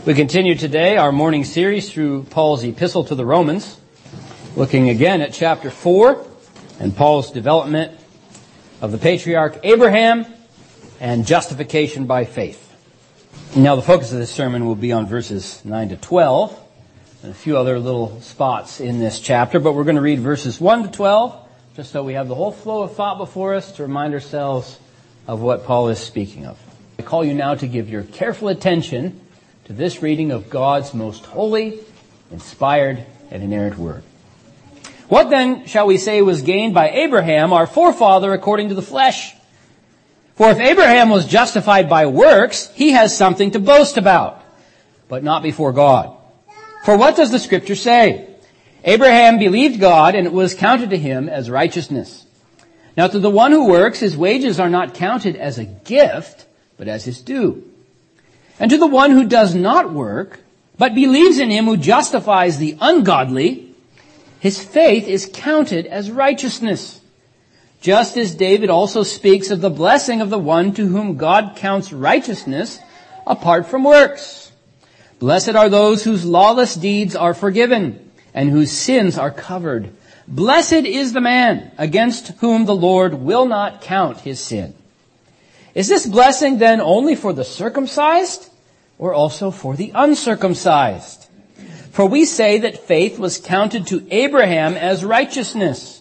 We continue today our morning series through Paul's epistle to the Romans, looking again at chapter 4 and Paul's development of the patriarch Abraham and justification by faith. Now the focus of this sermon will be on verses 9 to 12 and a few other little spots in this chapter, but we're going to read verses 1 to 12 just so we have the whole flow of thought before us to remind ourselves of what Paul is speaking of. I call you now to give your careful attention to this reading of God's most holy, inspired, and inerrant word. What then shall we say was gained by Abraham, our forefather, according to the flesh? For if Abraham was justified by works, he has something to boast about, but not before God. For what does the Scripture say? Abraham believed God, and it was counted to him as righteousness. Now to the one who works, his wages are not counted as a gift, but as his due. And to the one who does not work, but believes in him who justifies the ungodly, his faith is counted as righteousness. Just as David also speaks of the blessing of the one to whom God counts righteousness apart from works. Blessed are those whose lawless deeds are forgiven and whose sins are covered. Blessed is the man against whom the Lord will not count his sin. Is this blessing then only for the circumcised or also for the uncircumcised? For we say that faith was counted to Abraham as righteousness.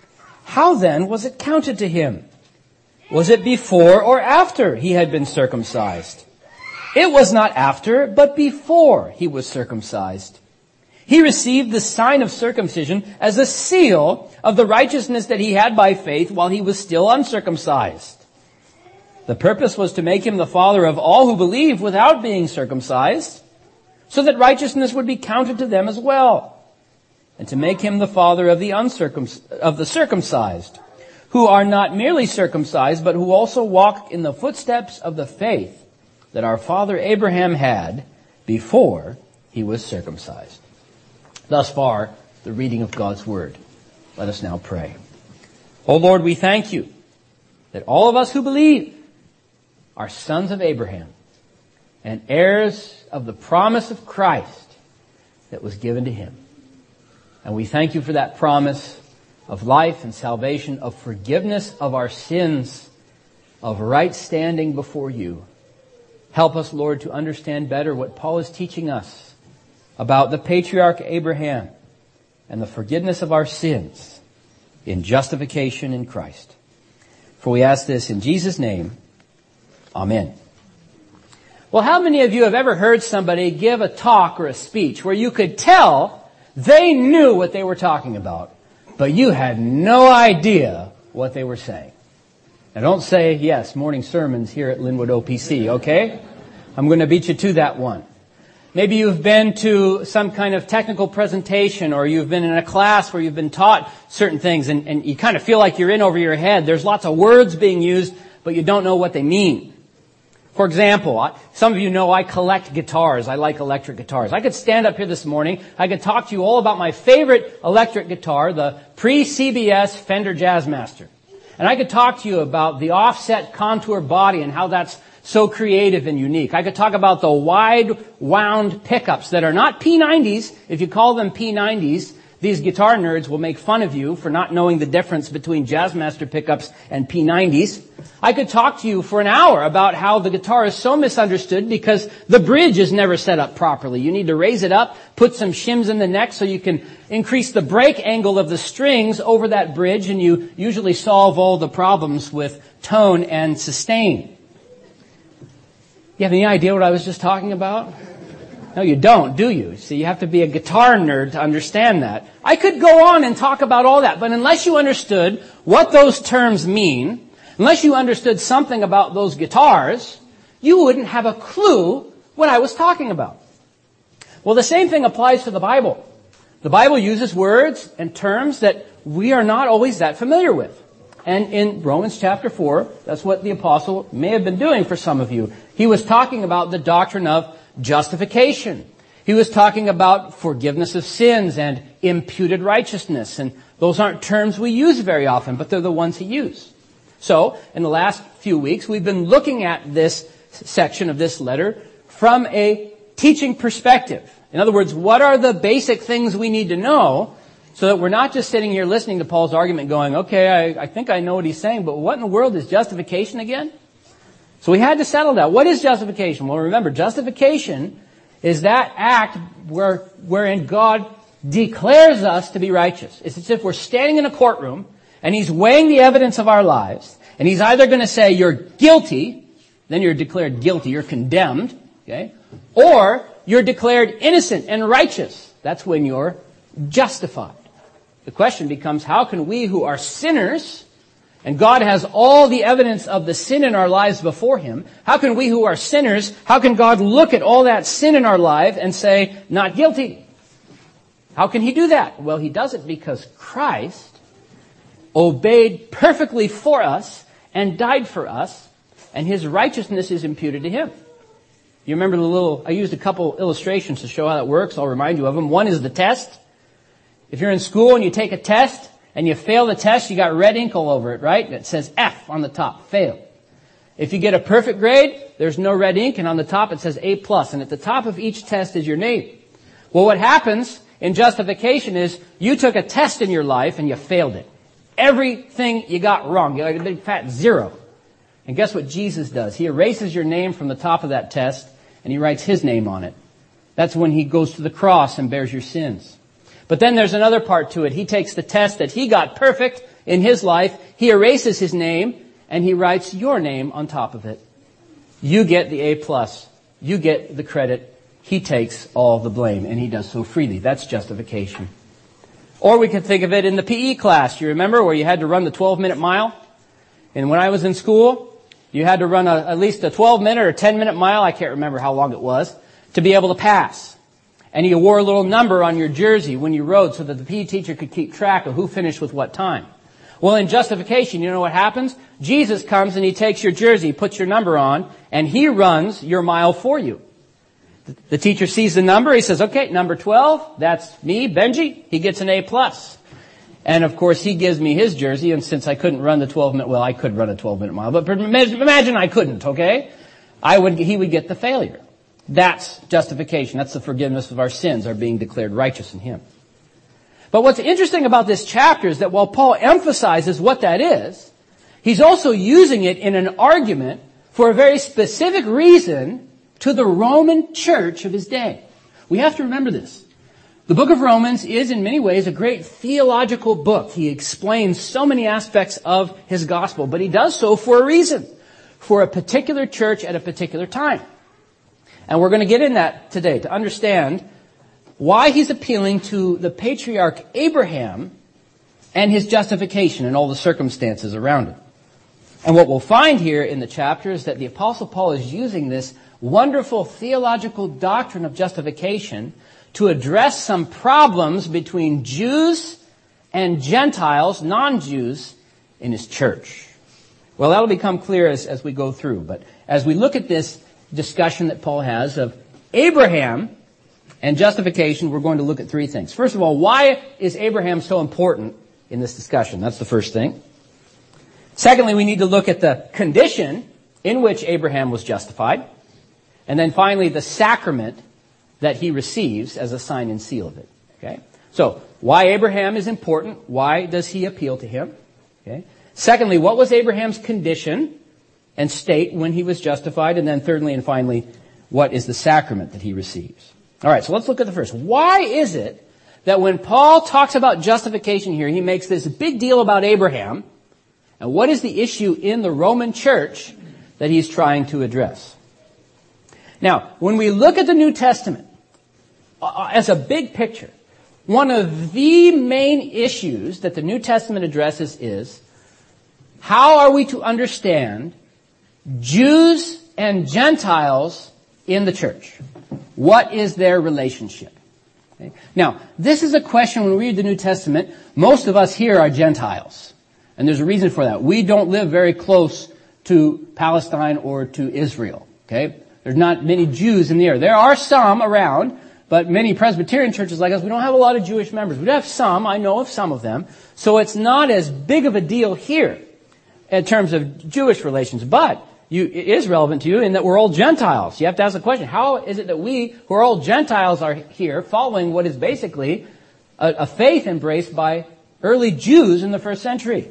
How then was it counted to him? Was it before or after he had been circumcised? It was not after, but before he was circumcised. He received the sign of circumcision as a seal of the righteousness that he had by faith while he was still uncircumcised. The purpose was to make him the father of all who believe without being circumcised, so that righteousness would be counted to them as well, and to make him the father of the circumcised, who are not merely circumcised, but who also walk in the footsteps of the faith that our father Abraham had before he was circumcised. Thus far, the reading of God's word. Let us now pray. O Lord, we thank you that all of us who believe are sons of Abraham and heirs of the promise of Christ that was given to him. And we thank you for that promise of life and salvation, of forgiveness of our sins, of right standing before you. Help us, Lord, to understand better what Paul is teaching us about the patriarch Abraham and the forgiveness of our sins in justification in Christ. For we ask this in Jesus' name. Amen. Well, how many of you have ever heard somebody give a talk or a speech where you could tell they knew what they were talking about, but you had no idea what they were saying? Now don't say, yes, morning sermons here at Linwood OPC, okay? I'm going to beat you to that one. Maybe you've been to some kind of technical presentation, or you've been in a class where you've been taught certain things and you kind of feel like you're in over your head. There's lots of words being used, but you don't know what they mean. For example, some of you know I collect guitars. I like electric guitars. I could stand up here this morning. I could talk to you all about my favorite electric guitar, the pre-CBS Fender Jazzmaster. And I could talk to you about the offset contour body and how that's so creative and unique. I could talk about the wide wound pickups that are not P90s. If you call them P90s, these guitar nerds will make fun of you for not knowing the difference between Jazzmaster pickups and P90s. I could talk to you for an hour about how the guitar is so misunderstood because the bridge is never set up properly. You need to raise it up, put some shims in the neck so you can increase the break angle of the strings over that bridge, and you usually solve all the problems with tone and sustain. You have any idea what I was just talking about? No, you don't, do you? See, you have to be a guitar nerd to understand that. I could go on and talk about all that, but unless you understood what those terms mean, unless you understood something about those guitars, you wouldn't have a clue what I was talking about. Well, the same thing applies to the Bible. The Bible uses words and terms that we are not always that familiar with. And in Romans chapter 4, that's what the apostle may have been doing for some of you. He was talking about the doctrine of justification. He was talking about forgiveness of sins and imputed righteousness. And those aren't terms we use very often, but they're the ones he used. So, in the last few weeks, we've been looking at this section of this letter from a teaching perspective. In other words, what are the basic things we need to know so that we're not just sitting here listening to Paul's argument going, okay, I think I know what he's saying, but what in the world is justification again? So we had to settle that. What is justification? Well, remember, justification is that act wherein God declares us to be righteous. It's as if we're standing in a courtroom and he's weighing the evidence of our lives, and he's either going to say you're guilty, then you're declared guilty, you're condemned, okay? Or you're declared innocent and righteous. That's when you're justified. The question becomes, how can we who are sinners, and God has all the evidence of the sin in our lives before him, how can we who are sinners, how can God look at all that sin in our life and say, not guilty? How can he do that? Well, he does it because Christ obeyed perfectly for us and died for us, and his righteousness is imputed to him. You remember I used a couple illustrations to show how that works. I'll remind you of them. One is the test. If you're in school and you take a test and you fail the test, you got red ink all over it, right? It says F on the top, failed. If you get a perfect grade, there's no red ink, and on the top it says A+, and at the top of each test is your name. Well, what happens in justification is you took a test in your life and you failed it. Everything you got wrong. You got a big fat 0. And guess what Jesus does? He erases your name from the top of that test and he writes his name on it. That's when he goes to the cross and bears your sins. But then there's another part to it. He takes the test that he got perfect in his life, he erases his name, and he writes your name on top of it. You get the A+. You get the credit. He takes all the blame, and he does so freely. That's justification. Or we could think of it in the PE class. You remember where you had to run the 12-minute mile? And when I was in school, you had to run at least a 12-minute or 10-minute mile, I can't remember how long it was, to be able to pass. And you wore a little number on your jersey when you rode so that the PE teacher could keep track of who finished with what time. Well, in justification, you know what happens? Jesus comes and he takes your jersey, puts your number on, and he runs your mile for you. The teacher sees the number, he says, okay, number 12, that's me, Benji, he gets an A+. And of course, he gives me his jersey, and since I couldn't run the 12-minute, well, I could run a 12-minute mile, but imagine I couldn't, okay? He would get the failure. That's justification. That's the forgiveness of our sins, our being declared righteous in him. But what's interesting about this chapter is that while Paul emphasizes what that is, he's also using it in an argument for a very specific reason to the Roman church of his day. We have to remember this. The book of Romans is in many ways a great theological book. He explains so many aspects of his gospel, but he does so for a reason, for a particular church at a particular time. And we're going to get in that today to understand why he's appealing to the patriarch Abraham and his justification and all the circumstances around it. And what we'll find here in the chapter is that the Apostle Paul is using this wonderful theological doctrine of justification to address some problems between Jews and Gentiles, non-Jews, in his church. Well, that'll become clear as we go through. But as we look at this discussion that Paul has of Abraham and justification, we're going to look at three things. First of all, why is Abraham so important in this discussion? That's the first thing. Secondly, we need to look at the condition in which Abraham was justified. And then finally, the sacrament that he receives as a sign and seal of it. Okay? So, why Abraham is important. Why does he appeal to him? Okay? Secondly, what was Abraham's condition and state when he was justified? And then thirdly and finally, what is the sacrament that he receives? All right, so let's look at the first. Why is it that when Paul talks about justification here, he makes this big deal about Abraham? And what is the issue in the Roman church that he's trying to address? Now, when we look at the New Testament as a big picture, one of the main issues that the New Testament addresses is how are we to understand Jews and Gentiles in the church? What is their relationship? Okay. Now, this is a question when we read the New Testament, most of us here are Gentiles. And there's a reason for that. We don't live very close to Palestine or to Israel. Okay? There's not many Jews in the area. There are some around, but many Presbyterian churches like us, we don't have a lot of Jewish members. We do have some. I know of some of them. So it's not as big of a deal here in terms of Jewish relations. But it is relevant to you in that we're all Gentiles. You have to ask the question, how is it that we, who are all Gentiles, are here following what is basically a faith embraced by early Jews in the first century?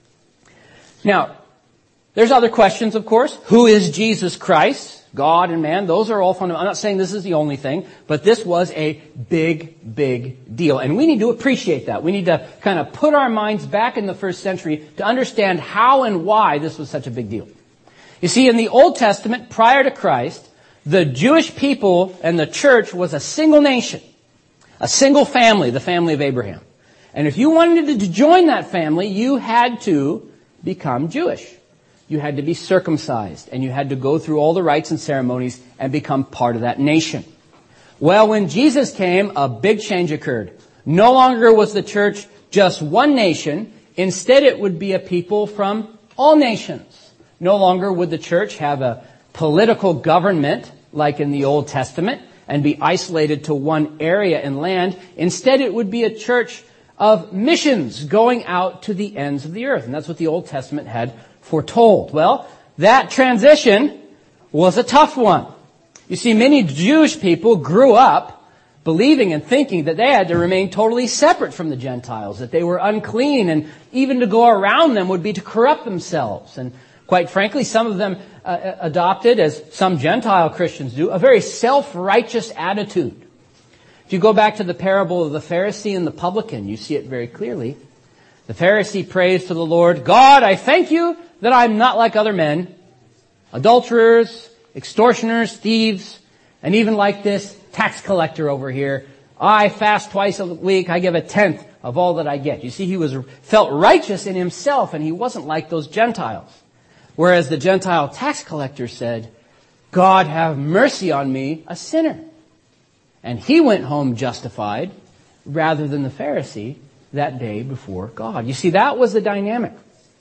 Now, there's other questions, of course. Who is Jesus Christ? God and man, those are all fundamental. I'm not saying this is the only thing, but this was a big, big deal. And we need to appreciate that. We need to kind of put our minds back in the first century to understand how and why this was such a big deal. You see, in the Old Testament, prior to Christ, the Jewish people and the church was a single nation, a single family, the family of Abraham. And if you wanted to join that family, you had to become Jewish. You had to be circumcised, and you had to go through all the rites and ceremonies and become part of that nation. Well, when Jesus came, a big change occurred. No longer was the church just one nation. Instead, it would be a people from all nations. No longer would the church have a political government like in the Old Testament and be isolated to one area and land. Instead, it would be a church of missions going out to the ends of the earth. And that's what the Old Testament had foretold. Well, that transition was a tough one. You see, many Jewish people grew up believing and thinking that they had to remain totally separate from the Gentiles, that they were unclean, and even to go around them would be to corrupt themselves. And quite frankly, some of them adopted, as some Gentile Christians do, a very self-righteous attitude. If you go back to the parable of the Pharisee and the publican, you see it very clearly. The Pharisee prays to the Lord, God, I thank you that I'm not like other men, adulterers, extortioners, thieves, and even like this tax collector over here. I fast twice a week. I give a tenth of all that I get. You see, he felt righteous in himself, and he wasn't like those Gentiles. Whereas the Gentile tax collector said, God, have mercy on me, a sinner. And he went home justified rather than the Pharisee that day before God. You see, that was the dynamic.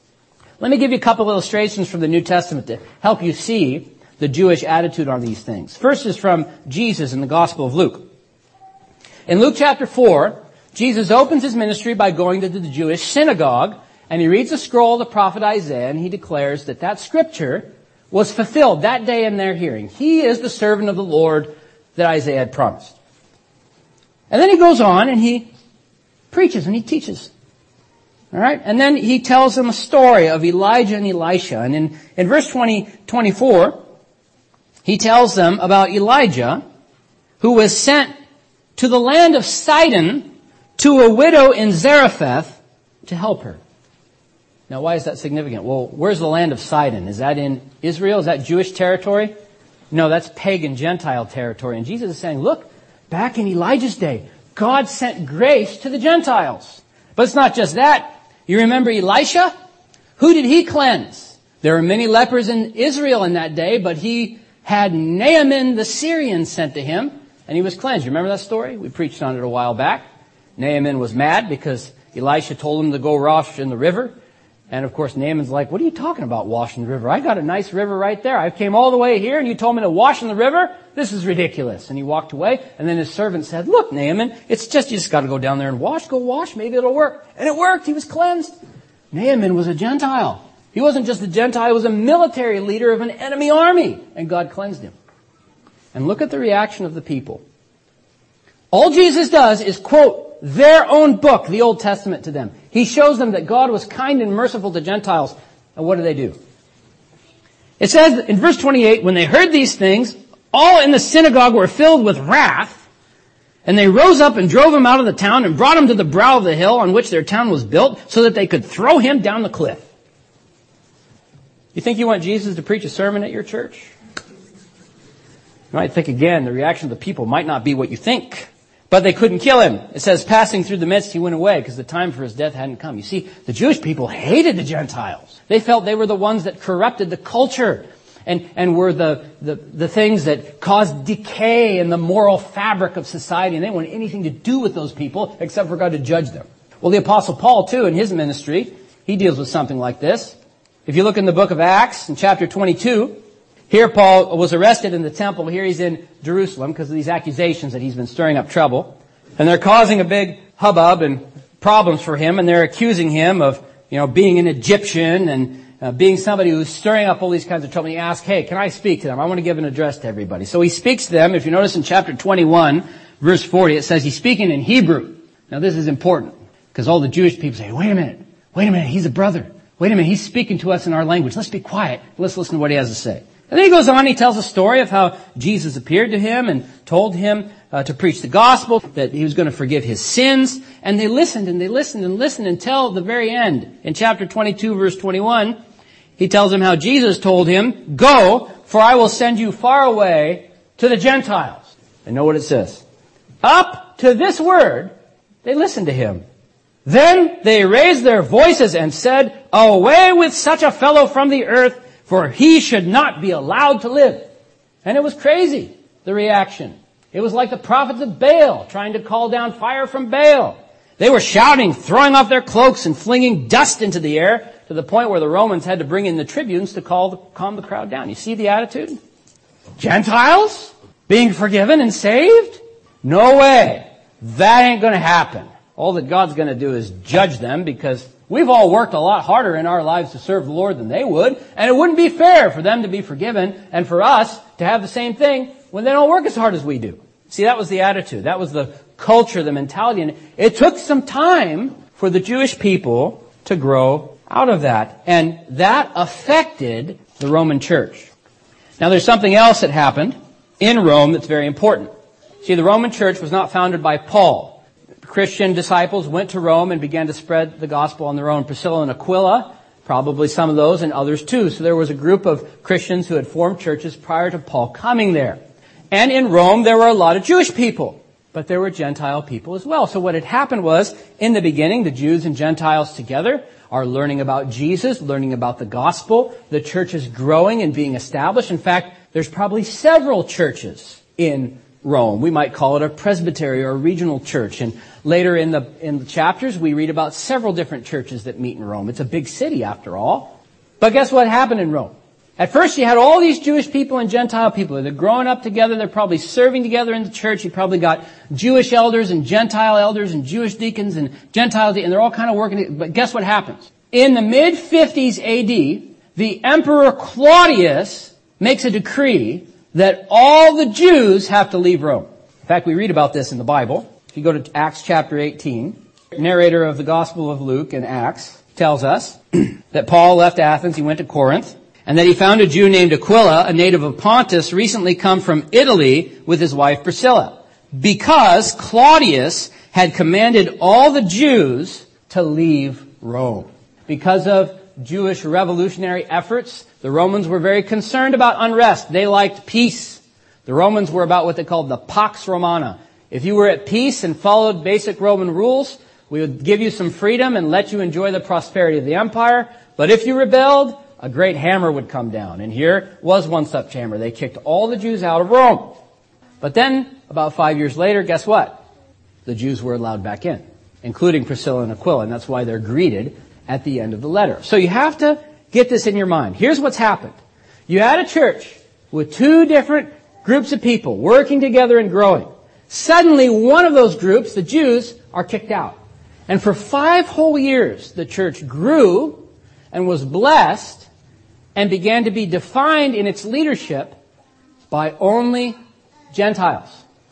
Let me give you a couple of illustrations from the New Testament to help you see the Jewish attitude on these things. First is from Jesus in the Gospel of Luke. In Luke chapter 4, Jesus opens his ministry by going to the Jewish synagogue, and he reads a scroll of the prophet Isaiah, and he declares that scripture was fulfilled that day in their hearing. He is the servant of the Lord that Isaiah had promised. And then he goes on and he preaches and he teaches. All right? And then he tells them a story of Elijah and Elisha. And in verse 24, he tells them about Elijah, who was sent to the land of Sidon to a widow in Zarephath to help her. Now, why is that significant? Well, where's the land of Sidon? Is that in Israel? Is that Jewish territory? No, that's pagan Gentile territory. And Jesus is saying, look, back in Elijah's day, God sent grace to the Gentiles. But it's not just that. You remember Elisha? Who did he cleanse? There were many lepers in Israel in that day, but he had Naaman the Syrian sent to him, and he was cleansed. You remember that story? We preached on it a while back. Naaman was mad because Elisha told him to go wash in the river. And of course, Naaman's like, what are you talking about, washing the river? I got a nice river right there. I came all the way here and you told me to wash in the river? This is ridiculous. And he walked away. And then his servant said, look, Naaman, you just got to go down there and wash. Go wash. Maybe it'll work. And it worked. He was cleansed. Naaman was a Gentile. He wasn't just a Gentile. He was a military leader of an enemy army. And God cleansed him. And look at the reaction of the people. All Jesus does is quote their own book, the Old Testament, to them. He shows them that God was kind and merciful to Gentiles. And what do? It says in verse 28, when they heard these things, all in the synagogue were filled with wrath, and they rose up and drove him out of the town and brought him to the brow of the hill on which their town was built, so that they could throw him down the cliff. You think you want Jesus to preach a sermon at your church? You might think again, the reaction of the people might not be what you think. But they couldn't kill him. It says, passing through the midst, he went away because the time for his death hadn't come. You see, the Jewish people hated the Gentiles. They felt they were the ones that corrupted the culture and were the things that caused decay in the moral fabric of society. And they didn't want anything to do with those people except for God to judge them. Well, the Apostle Paul, too, in his ministry, he deals with something like this. If you look in the book of Acts, in chapter 22, here Paul was arrested in the temple. Here he's in Jerusalem because of these accusations that he's been stirring up trouble. And they're causing a big hubbub and problems for him. And they're accusing him of, being an Egyptian and being somebody who's stirring up all these kinds of trouble, he asks, hey, can I speak to them? I want to give an address to everybody. So he speaks to them. If you notice in chapter 21, verse 40, it says he's speaking in Hebrew. Now this is important, because all the Jewish people say, wait a minute, he's a brother. Wait a minute, he's speaking to us in our language. Let's be quiet. Let's listen to what he has to say. And then he goes on, he tells a story of how Jesus appeared to him and told him to preach the gospel, that he was going to forgive his sins. And they listened and they listened and listened until the very end. In chapter 22, verse 21, he tells him how Jesus told him, go, for I will send you far away to the Gentiles. And know what it says. Up to this word, they listened to him. Then they raised their voices and said, away with such a fellow from the earth, for he should not be allowed to live. And it was crazy, the reaction. It was like the prophets of Baal trying to call down fire from Baal. They were shouting, throwing off their cloaks and flinging dust into the air to the point where the Romans had to bring in the tribunes to calm the crowd down. You see the attitude? Gentiles being forgiven and saved? No way. That ain't going to happen. All that God's going to do is judge them, because we've all worked a lot harder in our lives to serve the Lord than they would, and it wouldn't be fair for them to be forgiven and for us to have the same thing when they don't work as hard as we do. See, that was the attitude. That was the culture, the mentality. And it took some time for the Jewish people to grow out of that. And that affected the Roman church. Now, there's something else that happened in Rome that's very important. See, the Roman church was not founded by Paul. Christian disciples went to Rome and began to spread the gospel on their own. Priscilla and Aquila, probably some of those, and others too. So there was a group of Christians who had formed churches prior to Paul coming there. And in Rome, there were a lot of Jewish people, but there were Gentile people as well. So what had happened was, in the beginning, the Jews and Gentiles together are learning about Jesus, learning about the gospel. The church is growing and being established. In fact, there's probably several churches in Rome. We might call it a presbytery or a regional church. And later in the chapters, we read about several different churches that meet in Rome. It's a big city after all. But guess what happened in Rome? At first you had all these Jewish people and Gentile people. They're growing up together. They're probably serving together in the church. You probably got Jewish elders and Gentile elders and Jewish deacons and Gentile deacons. And they're all kind of working. But guess what happens? In the mid-50s AD, the Emperor Claudius makes a decree that all the Jews have to leave Rome. In fact, we read about this in the Bible. If you go to Acts chapter 18, the narrator of the Gospel of Luke in Acts tells us that Paul left Athens, he went to Corinth, and that he found a Jew named Aquila, a native of Pontus, recently come from Italy with his wife Priscilla, because Claudius had commanded all the Jews to leave Rome. Because of Jewish revolutionary efforts, the Romans were very concerned about unrest. They liked peace. The Romans were about what they called the Pax Romana. If you were at peace and followed basic Roman rules, we would give you some freedom and let you enjoy the prosperity of the empire. But if you rebelled, a great hammer would come down. And here was one such hammer. They kicked all the Jews out of Rome. But then, about 5 years later, guess what? The Jews were allowed back in, including Priscilla and Aquila. And that's why they're greeted at the end of the letter. So you have to get this in your mind. Here's what's happened. You had a church with two different groups of people working together and growing. Suddenly, one of those groups, the Jews, are kicked out. And for 5 whole years, the church grew and was blessed and began to be defined in its leadership by only Gentiles.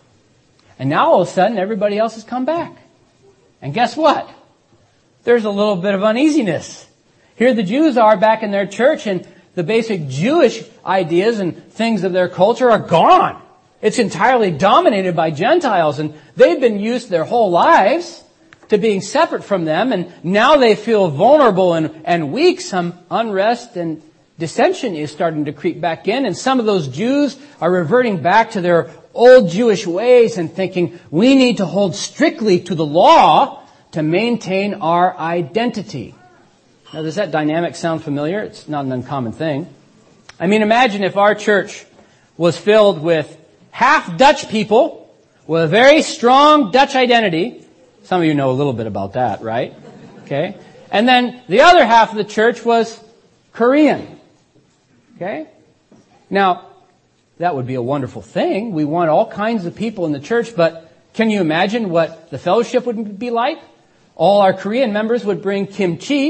And now all of a sudden, everybody else has come back. And guess what? There's a little bit of uneasiness. Here the Jews are back in their church, and the basic Jewish ideas and things of their culture are gone. It's entirely dominated by Gentiles, and they've been used their whole lives to being separate from them, and now they feel vulnerable and weak. Some unrest and dissension is starting to creep back in, and some of those Jews are reverting back to their old Jewish ways and thinking, we need to hold strictly to the law to maintain our identity. Now, does that dynamic sound familiar? It's not an uncommon thing. I mean, imagine if our church was filled with half Dutch people with a very strong Dutch identity. Some of you know a little bit about that, right? Okay. And then the other half of the church was Korean. Okay. Now, that would be a wonderful thing. We want all kinds of people in the church, but can you imagine what the fellowship would be like? All our Korean members would bring kimchi,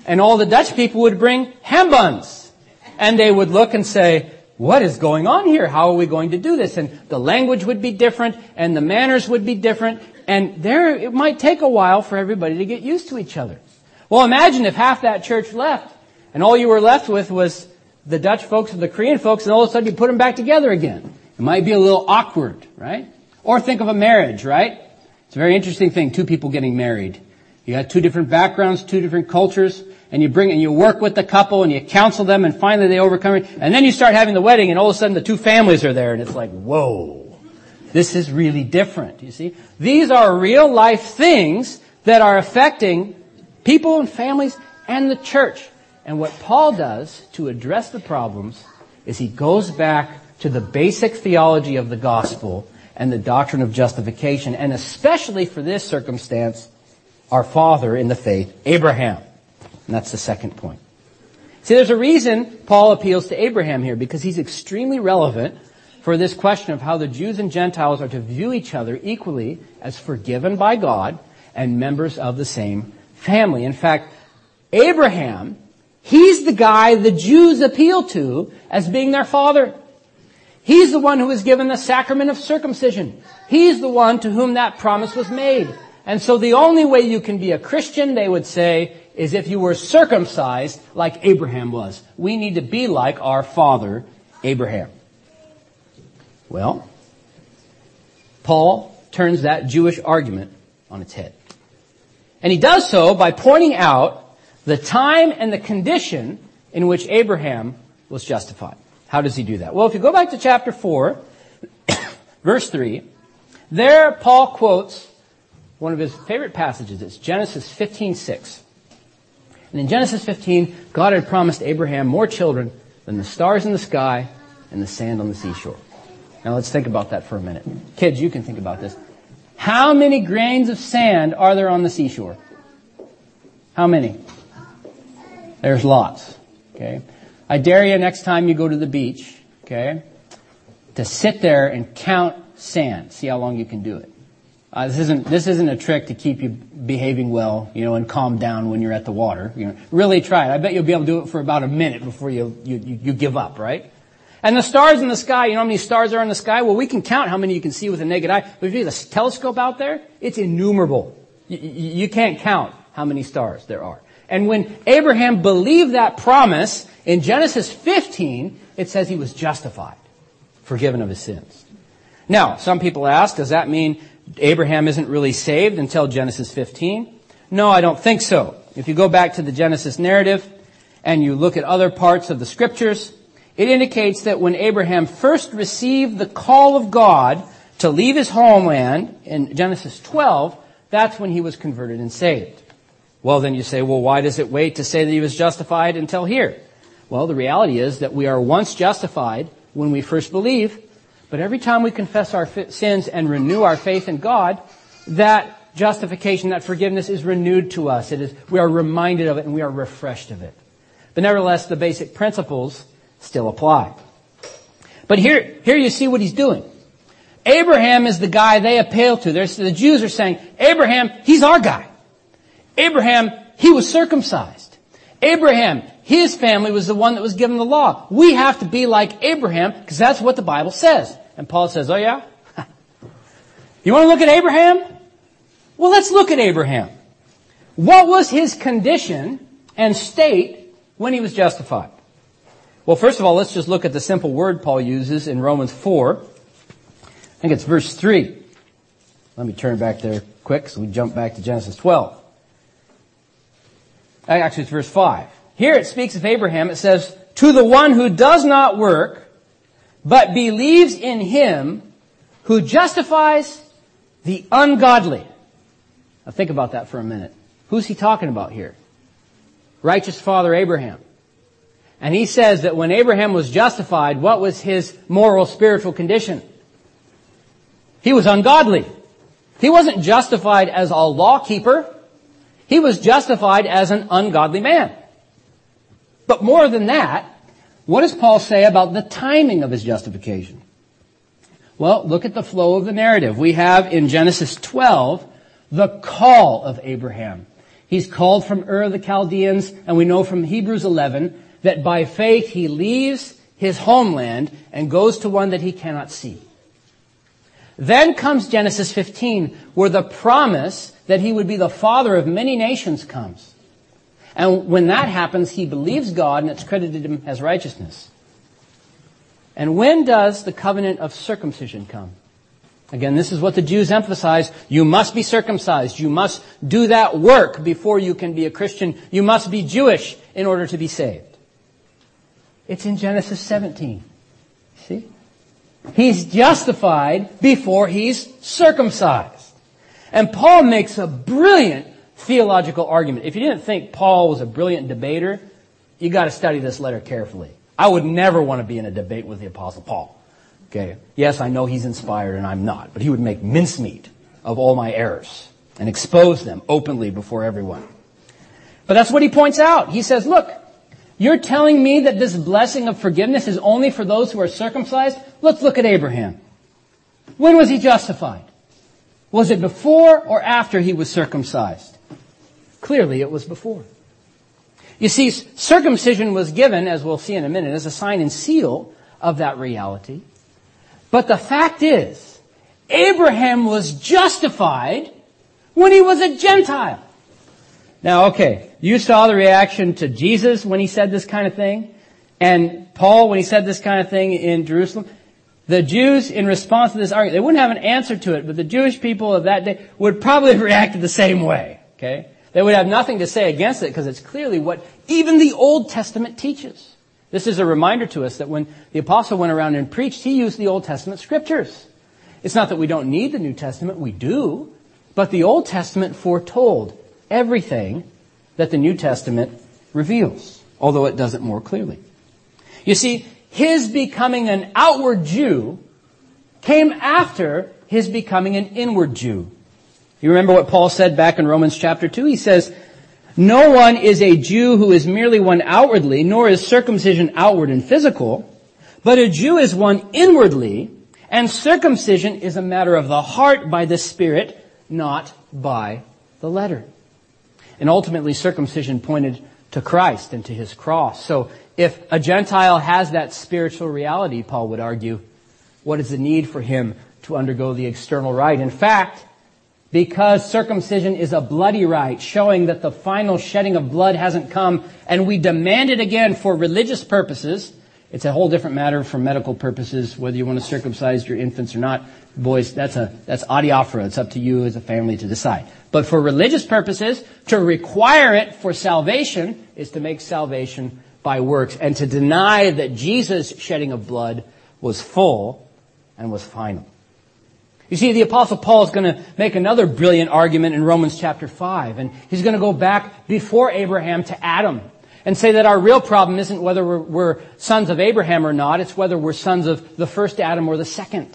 And all the Dutch people would bring ham buns. And they would look and say, what is going on here? How are we going to do this? And the language would be different, and the manners would be different, and it might take a while for everybody to get used to each other. Well, imagine if half that church left, and all you were left with was the Dutch folks and the Korean folks, and all of a sudden you put them back together again. It might be a little awkward, right? Or think of a marriage, right? It's a very interesting thing, two people getting married. You got two different backgrounds, two different cultures, and you work with the couple and you counsel them, and finally they overcome it. And then you start having the wedding, and all of a sudden the two families are there, and it's like, whoa, this is really different, you see? These are real life things that are affecting people and families and the church. And what Paul does to address the problems is he goes back to the basic theology of the gospel and the doctrine of justification, and especially for this circumstance, our father in the faith, Abraham. And that's the second point. See, there's a reason Paul appeals to Abraham here, because he's extremely relevant for this question of how the Jews and Gentiles are to view each other equally as forgiven by God and members of the same family. In fact, Abraham, he's the guy the Jews appeal to as being their father. He's the one who was given the sacrament of circumcision. He's the one to whom that promise was made. And so the only way you can be a Christian, they would say, is if you were circumcised like Abraham was. We need to be like our father, Abraham. Well, Paul turns that Jewish argument on its head. And he does so by pointing out the time and the condition in which Abraham was justified. How does he do that? Well, if you go back to chapter 4, verse 3, there Paul quotes one of his favorite passages. It's Genesis 15:6. And in Genesis 15, God had promised Abraham more children than the stars in the sky and the sand on the seashore. Now let's think about that for a minute. Kids, you can think about this. How many grains of sand are there on the seashore? How many? There's lots. Okay. I dare you next time you go to the beach, okay, to sit there and count sand. See how long you can do it. This isn't a trick to keep you behaving well, and calm down when you're at the water. Really try it. I bet you'll be able to do it for about a minute before you give up, right? And the stars in the sky, you know how many stars are in the sky? Well, we can count how many you can see with a naked eye. But if you have a telescope out there, it's innumerable. You can't count how many stars there are. And when Abraham believed that promise, in Genesis 15, it says he was justified, forgiven of his sins. Now, some people ask, does that mean Abraham isn't really saved until Genesis 15? No, I don't think so. If you go back to the Genesis narrative and you look at other parts of the scriptures, it indicates that when Abraham first received the call of God to leave his homeland in Genesis 12, that's when he was converted and saved. Well, then you say, well, why does it wait to say that he was justified until here? Well, the reality is that we are once justified when we first believe, but every time we confess our sins and renew our faith in God, that justification, that forgiveness is renewed to us. We are reminded of it and we are refreshed of it. But nevertheless, the basic principles still apply. But here you see what he's doing. Abraham is the guy they appeal to. The Jews are saying, Abraham, he's our guy. Abraham, he was circumcised. Abraham, his family was the one that was given the law. We have to be like Abraham because that's what the Bible says. And Paul says, oh yeah? You want to look at Abraham? Well, let's look at Abraham. What was his condition and state when he was justified? Well, first of all, let's just look at the simple word Paul uses in Romans 4. I think it's verse 3. Let me turn back there quick so we jump back to Genesis 12. Actually, it's verse 5. Here it speaks of Abraham. It says, to the one who does not work, but believes in him who justifies the ungodly. Now think about that for a minute. Who's he talking about here? Righteous father Abraham. And he says that when Abraham was justified, what was his moral, spiritual condition? He was ungodly. He wasn't justified as a lawkeeper. He was justified as an ungodly man. But more than that, what does Paul say about the timing of his justification? Well, look at the flow of the narrative. We have in Genesis 12 the call of Abraham. He's called from Ur of the Chaldeans, and we know from Hebrews 11 that by faith he leaves his homeland and goes to one that he cannot see. Then comes Genesis 15, where the promise that he would be the father of many nations comes. And when that happens, he believes God, and it's credited him as righteousness. And when does the covenant of circumcision come? Again, this is what the Jews emphasize. You must be circumcised. You must do that work before you can be a Christian. You must be Jewish in order to be saved. It's in Genesis 17. See? He's justified before he's circumcised. And Paul makes a brilliant theological argument. If you didn't think Paul was a brilliant debater, you got to study this letter carefully. I would never want to be in a debate with the Apostle Paul. Okay. Yes, I know he's inspired and I'm not, but he would make mincemeat of all my errors and expose them openly before everyone. But that's what he points out. He says, look, you're telling me that this blessing of forgiveness is only for those who are circumcised? Let's look at Abraham. When was he justified? Was it before or after he was circumcised? Clearly it was before. You see, circumcision was given, as we'll see in a minute, as a sign and seal of that reality. But the fact is, Abraham was justified when he was a Gentile. Now, okay, you saw the reaction to Jesus when he said this kind of thing, and Paul when he said this kind of thing in Jerusalem. The Jews, in response to this argument, they wouldn't have an answer to it, but the Jewish people of that day would probably have reacted the same way, okay? They would have nothing to say against it because it's clearly what even the Old Testament teaches. This is a reminder to us that when the apostle went around and preached, he used the Old Testament scriptures. It's not that we don't need the New Testament, we do, but the Old Testament foretold everything that the New Testament reveals, although it does it more clearly. You see, his becoming an outward Jew came after his becoming an inward Jew. You remember what Paul said back in Romans chapter 2? He says, no one is a Jew who is merely one outwardly, nor is circumcision outward and physical, but a Jew is one inwardly, and circumcision is a matter of the heart by the Spirit, not by the letter. And ultimately, circumcision pointed to Christ and to his cross. So if a Gentile has that spiritual reality, Paul would argue, what is the need for him to undergo the external rite? In fact, because circumcision is a bloody rite, showing that the final shedding of blood hasn't come, and we demand it again for religious purposes. It's a whole different matter for medical purposes, whether you want to circumcise your infants or not. Boys, that's adiaphora. It's up to you as a family to decide. But for religious purposes, to require it for salvation is to make salvation by works, and to deny that Jesus' shedding of blood was full and was final. You see, the Apostle Paul is going to make another brilliant argument in Romans chapter 5. And he's going to go back before Abraham to Adam and say that our real problem isn't whether we're sons of Abraham or not. It's whether we're sons of the first Adam or the second.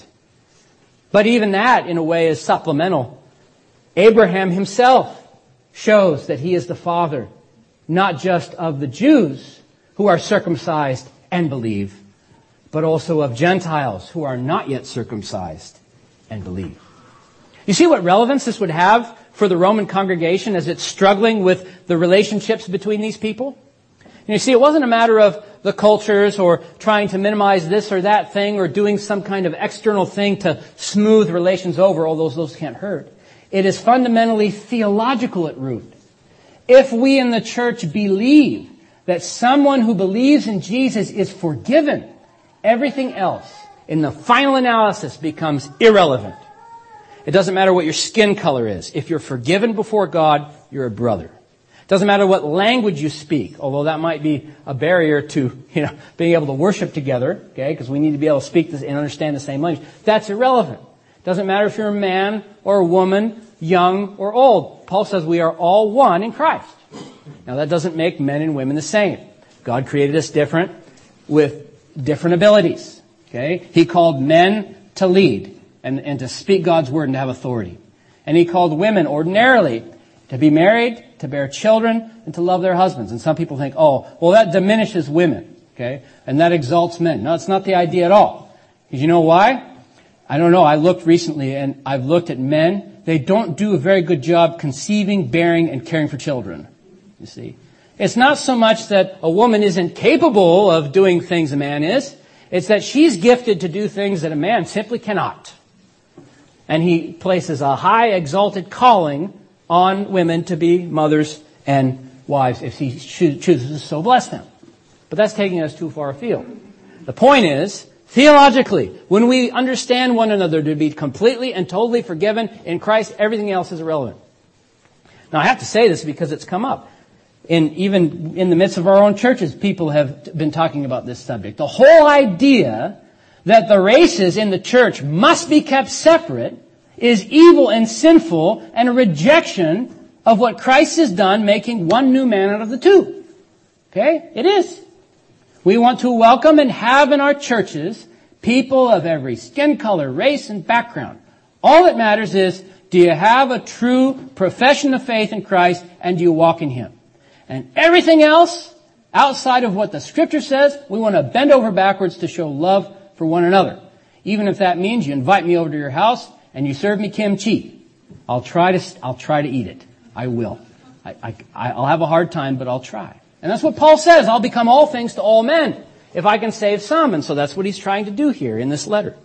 But even that, in a way, is supplemental. Abraham himself shows that he is the father, not just of the Jews who are circumcised and believe, but also of Gentiles who are not yet circumcised and believe. You see what relevance this would have for the Roman congregation as it's struggling with the relationships between these people? And you see, it wasn't a matter of the cultures or trying to minimize this or that thing or doing some kind of external thing to smooth relations over, although those can't hurt. It is fundamentally theological at root. If we in the church believe that someone who believes in Jesus is forgiven, everything else in the final analysis becomes irrelevant. It doesn't matter what your skin color is. If you're forgiven before God, you're a brother. It doesn't matter what language you speak, although that might be a barrier to, being able to worship together, okay? Because we need to be able to speak this and understand the same language. That's irrelevant. It doesn't matter if you're a man or a woman, young or old. Paul says we are all one in Christ. Now that doesn't make men and women the same. God created us different with different abilities. Okay? He called men to lead and to speak God's word and to have authority. And he called women ordinarily to be married, to bear children, and to love their husbands. And some people think, that diminishes women. Okay? And that exalts men. No, it's not the idea at all. Because you know why? I don't know. I looked recently and I've looked at men they don't do a very good job conceiving, bearing, and caring for children. You see, it's not so much that a woman isn't capable of doing things a man is. It's that she's gifted to do things that a man simply cannot. And he places a high exalted calling on women to be mothers and wives if he chooses to so bless them. But that's taking us too far afield. The point is, theologically, when we understand one another to be completely and totally forgiven in Christ, everything else is irrelevant. Now I have to say this because it's come up. Even in the midst of our own churches, people have been talking about this subject. The whole idea that the races in the church must be kept separate is evil and sinful and a rejection of what Christ has done, making one new man out of the two. Okay? It is. We want to welcome and have in our churches people of every skin color, race, and background. All that matters is, do you have a true profession of faith in Christ and do you walk in Him? And everything else, outside of what the Scripture says, we want to bend over backwards to show love for one another. Even if that means you invite me over to your house and you serve me kimchi. I'll try to eat it. I will. I'll have a hard time, but I'll try. And that's what Paul says. I'll become all things to all men if I can save some. And so that's what he's trying to do here in this letter.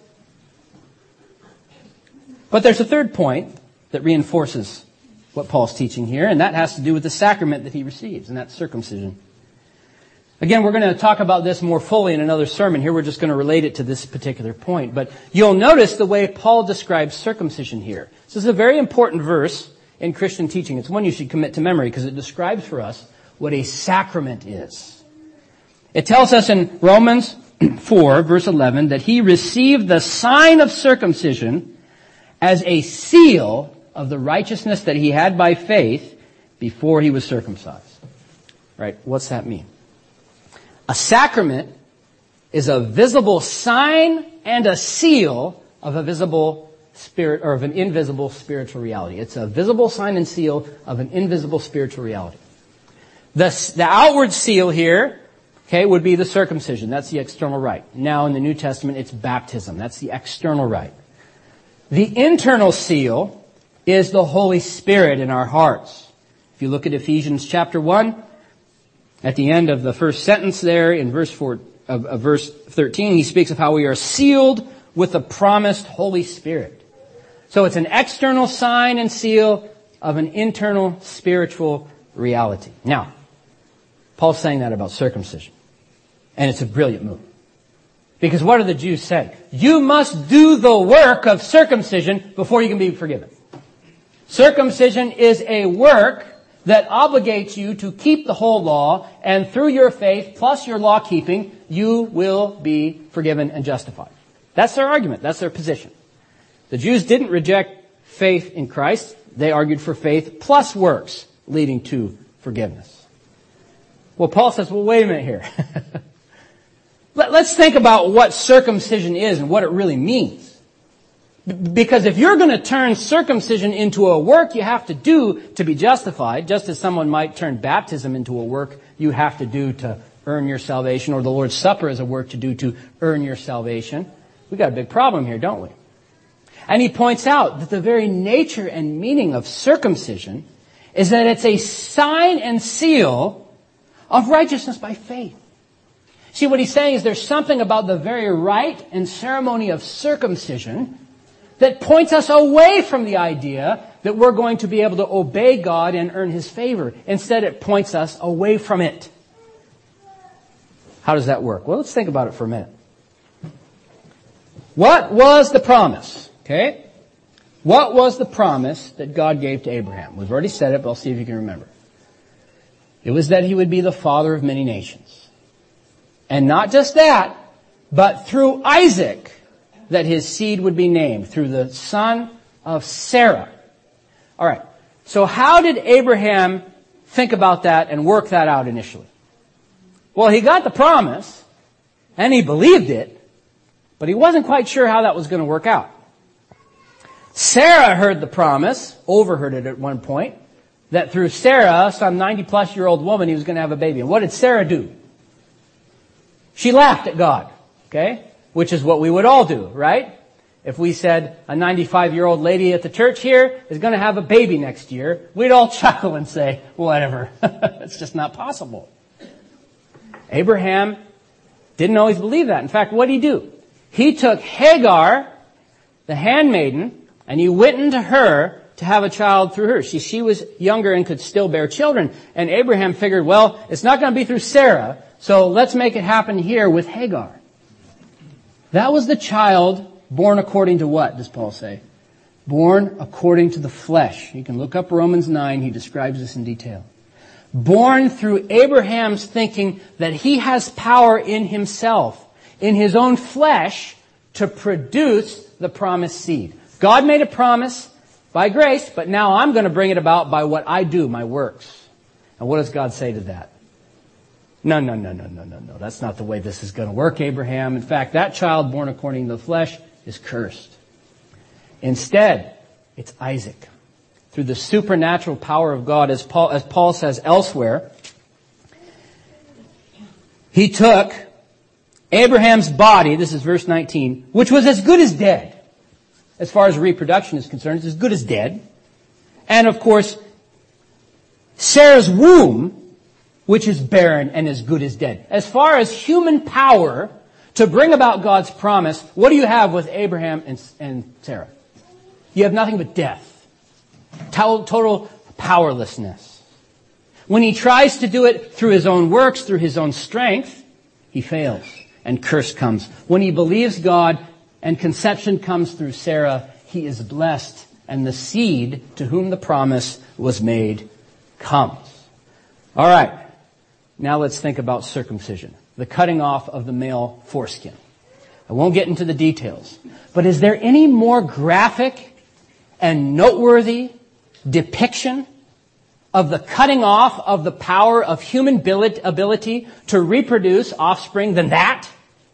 But there's a third point that reinforces what Paul's teaching here, and that has to do with the sacrament that he receives, and that's circumcision. Again, we're going to talk about this more fully in another sermon. Here we're just going to relate it to this particular point. But you'll notice the way Paul describes circumcision here. This is a very important verse in Christian teaching. It's one you should commit to memory because it describes for us what a sacrament is. It tells us in Romans 4, verse 11, that he received the sign of circumcision as a seal of the righteousness that he had by faith before he was circumcised. Right? What's that mean? A sacrament is a visible sign and a seal of a visible spirit or of an invisible spiritual reality. It's a visible sign and seal of an invisible spiritual reality. The outward seal here, okay, would be the circumcision. That's the external rite. Now in the New Testament, it's baptism. That's the external rite. The internal seal is the Holy Spirit in our hearts. If you look at Ephesians chapter 1, at the end of the first sentence there in verse 13, he speaks of how we are sealed with the promised Holy Spirit. So it's an external sign and seal of an internal spiritual reality. Now, Paul's saying that about circumcision. And it's a brilliant move. Because what do the Jews say? You must do the work of circumcision before you can be forgiven. Circumcision is a work that obligates you to keep the whole law, and through your faith plus your law keeping, you will be forgiven and justified. That's their argument. That's their position. The Jews didn't reject faith in Christ. They argued for faith plus works leading to forgiveness. Well, Paul says, well, wait a minute here. Let's think about what circumcision is and what it really means. Because if you're going to turn circumcision into a work you have to do to be justified, just as someone might turn baptism into a work you have to do to earn your salvation, or the Lord's Supper is a work to do to earn your salvation, we've got a big problem here, don't we? And he points out that the very nature and meaning of circumcision is that it's a sign and seal of righteousness by faith. See, what he's saying is there's something about the very rite and ceremony of circumcision that points us away from the idea that we're going to be able to obey God and earn His favor. Instead, it points us away from it. How does that work? Well, let's think about it for a minute. What was the promise? Okay? What was the promise that God gave to Abraham? We've already said it, but I'll see if you can remember. It was that he would be the father of many nations. And not just that, but through Isaac, that his seed would be named, through the son of Sarah. All right. So how did Abraham think about that and work that out initially? Well, he got the promise, and he believed it, but he wasn't quite sure how that was going to work out. Sarah heard the promise, overheard it at one point, that through Sarah, some 90-plus-year-old woman, he was going to have a baby. And what did Sarah do? She laughed at God, okay? Which is what we would all do, right? If we said a 95-year-old lady at the church here is going to have a baby next year, we'd all chuckle and say, whatever. It's just not possible. Abraham didn't always believe that. In fact, what did he do? He took Hagar, the handmaiden, and he went into her to have a child through her. She was younger and could still bear children. And Abraham figured, well, it's not going to be through Sarah, so let's make it happen here with Hagar. That was the child born according to what, does Paul say? Born according to the flesh. You can look up Romans 9. He describes this in detail. Born through Abraham's thinking that he has power in himself, in his own flesh, to produce the promised seed. God made a promise by grace, but now I'm going to bring it about by what I do, my works. And what does God say to that? No. That's not the way this is going to work, Abraham. In fact, that child born according to the flesh is cursed. Instead, it's Isaac. Through the supernatural power of God, as Paul says elsewhere, he took Abraham's body, this is verse 19, which was as good as dead. As far as reproduction is concerned, it's as good as dead. And of course, Sarah's womb, which is barren and as good as dead. As far as human power to bring about God's promise, what do you have with Abraham and Sarah? You have nothing but death. Total powerlessness. When he tries to do it through his own works, through his own strength, he fails and curse comes. When he believes God and conception comes through Sarah, he is blessed and the seed to whom the promise was made comes. All right. Now let's think about circumcision, the cutting off of the male foreskin. I won't get into the details, but is there any more graphic and noteworthy depiction of the cutting off of the power of human ability to reproduce offspring than that?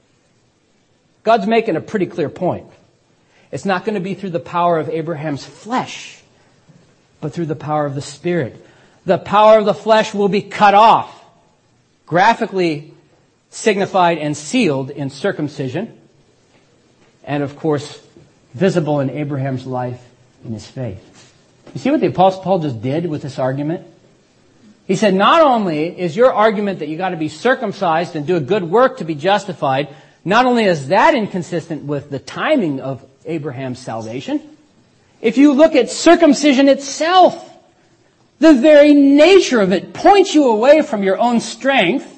God's making a pretty clear point. It's not going to be through the power of Abraham's flesh, but through the power of the Spirit. The power of the flesh will be cut off, graphically signified and sealed in circumcision, and of course, visible in Abraham's life in his faith. You see what the Apostle Paul just did with this argument? He said, not only is your argument that you got to be circumcised and do a good work to be justified, not only is that inconsistent with the timing of Abraham's salvation, if you look at circumcision itself, the very nature of it points you away from your own strength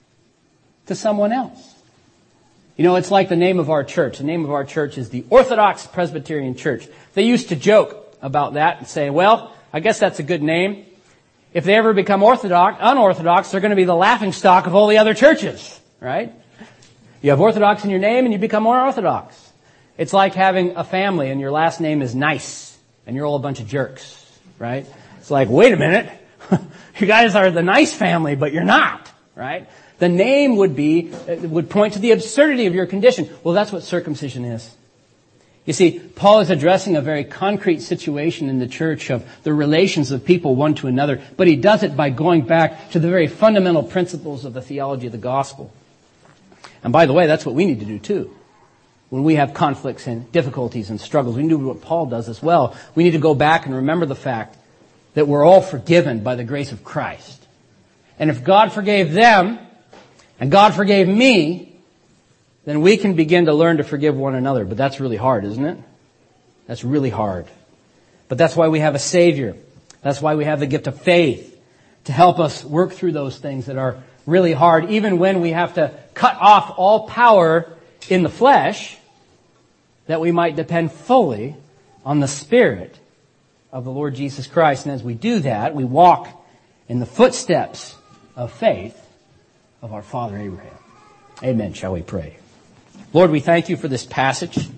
to someone else. You know, it's like the name of our church. The name of our church is the Orthodox Presbyterian Church. They used to joke about that and say, well, I guess that's a good name. If they ever become unorthodox, they're going to be the laughingstock of all the other churches, right? You have Orthodox in your name and you become more Orthodox. It's like having a family and your last name is Nice and you're all a bunch of jerks, right? It's like, wait a minute, you guys are the nice family, but you're not, right? The name would point to the absurdity of your condition. Well, that's what circumcision is. You see, Paul is addressing a very concrete situation in the church of the relations of people one to another, but he does it by going back to the very fundamental principles of the theology of the gospel. And by the way, that's what we need to do too. When we have conflicts and difficulties and struggles, we need to do what Paul does as well. We need to go back and remember the fact that we're all forgiven by the grace of Christ. And if God forgave them, and God forgave me, then we can begin to learn to forgive one another. But that's really hard, isn't it? That's really hard. But that's why we have a Savior. That's why we have the gift of faith to help us work through those things that are really hard, even when we have to cut off all power in the flesh, that we might depend fully on the Spirit of the Lord Jesus Christ. And as we do that, we walk in the footsteps of faith of our father Abraham. Amen. Shall we pray? Lord, we thank you for this passage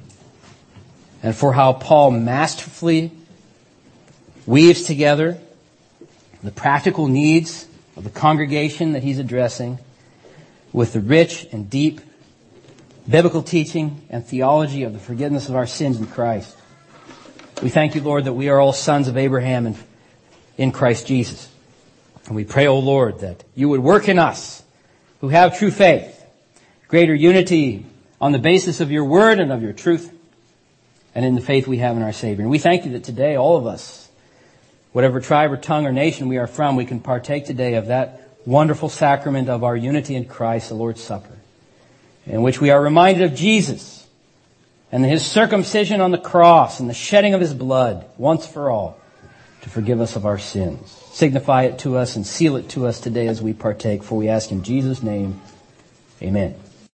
and for how Paul masterfully weaves together the practical needs of the congregation that he's addressing with the rich and deep biblical teaching and theology of the forgiveness of our sins in Christ. We thank you, Lord, that we are all sons of Abraham and in Christ Jesus. And we pray, O Lord, that you would work in us who have true faith, greater unity on the basis of your word and of your truth, and in the faith we have in our Savior. And we thank you that today, all of us, whatever tribe or tongue or nation we are from, we can partake today of that wonderful sacrament of our unity in Christ, the Lord's Supper, in which we are reminded of Jesus and His circumcision on the cross and the shedding of His blood once for all to forgive us of our sins. Signify it to us and seal it to us today as we partake, for we ask in Jesus' name, amen.